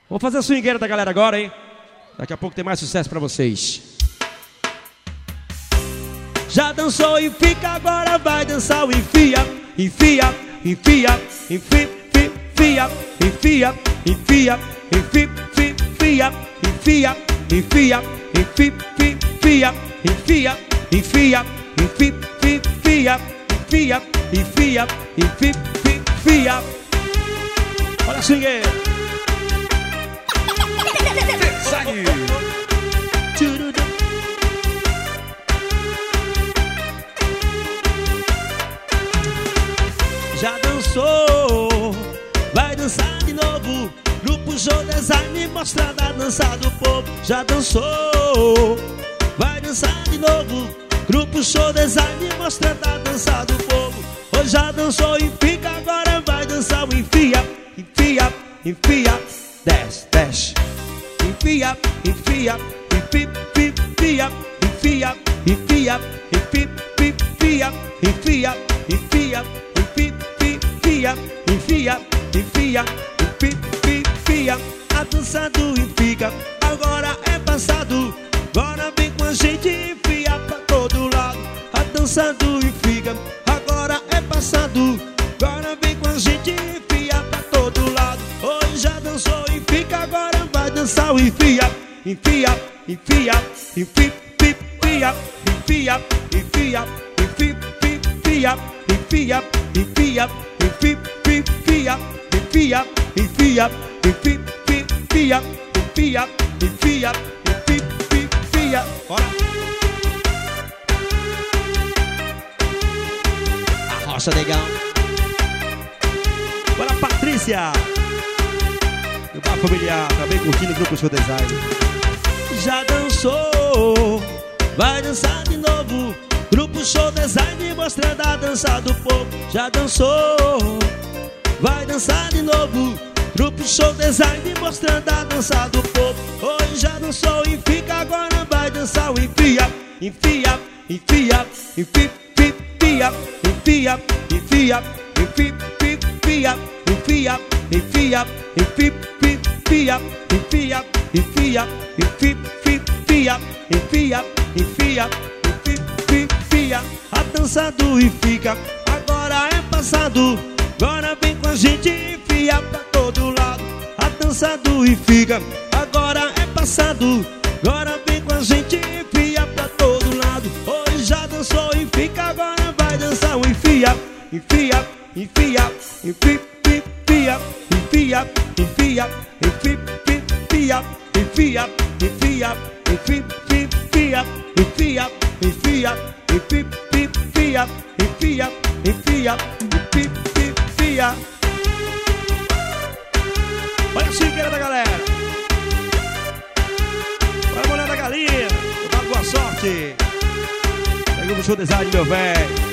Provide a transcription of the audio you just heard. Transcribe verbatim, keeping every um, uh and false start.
Vamos fazer a swingueira da galera agora, hein? Daqui a pouco tem mais sucesso pra vocês. Já dançou e fica, agora vai dançar o enfia. Enfia, enfia, enfia, enfia, enfia, enfia, enfia, enfia, enfia, enfia, enfia, enfia, enfia, enfia, enfia, enfia, enfia, enfia, enfia. Olha a swingueira. Sai. Já dançou, vai dançar de novo. Grupo Show Design mostrando a dança do povo. Já dançou, vai dançar de novo. Grupo Show Design mostrando a dança do povo. Hoje já dançou e fica, agora vai dançar o enfia. Enfia, enfia, desce, desce. Enfia, enfia, enfia, enfia, enfia, enfia, enfia, enfia, enfia, enfia, enfia, enfia, enfia, enfia, a dança do enfia. Agora é passado, agora vem com a gente, enfia pra todo lado. A dança do enfia. Agora é passado, agora vem com a gente, enfia pra todo lado. Hoje já dançou e fica, agora vai dançar o enfia. Enfia, enfia, enfia, enfia, enfia, enfia, enfia, enfia, enfia, enfia, enfia, enfia, enfia, enfia, enfia, enfia, enfia, enfia. Bora! A rocha legal. Bora, Patrícia! Meu pai familiar, também curtindo o Grupo Show Design. Já dançou, vai dançar de novo. Grupo Show Design mostrando a dança do povo. Já dançou, vai dançar de novo. Grupo Show Design mostrando a dança do povo. Hoje já dançou e fica, agora vai dançar o enfia. Enfia, enfia, enfia, enfia, enfia, enfia, enfia, enfia, enfia, enfia, enfia, enfia, enfia, enfia, enfia, enfia, enfia, enfia, a dança do enfia. Agora é passado, agora vem com a gente, enfia pra todo lado. A dança do enfia. Agora é passado, agora vem com a gente, enfia pra todo lado. Hoje já dançou e fica, agora vai dançar o enfia. Enfia, enfia, enfia, enfia, enfia, enfia, enfia, enfia, enfia, enfia, enfia, enfia, enfia, enfia, enfia, enfia, enfia, enfia. Olha a swingueira da galera. Olha a mulher da galinha. Boa sorte. Pega o Show Design, meu velho.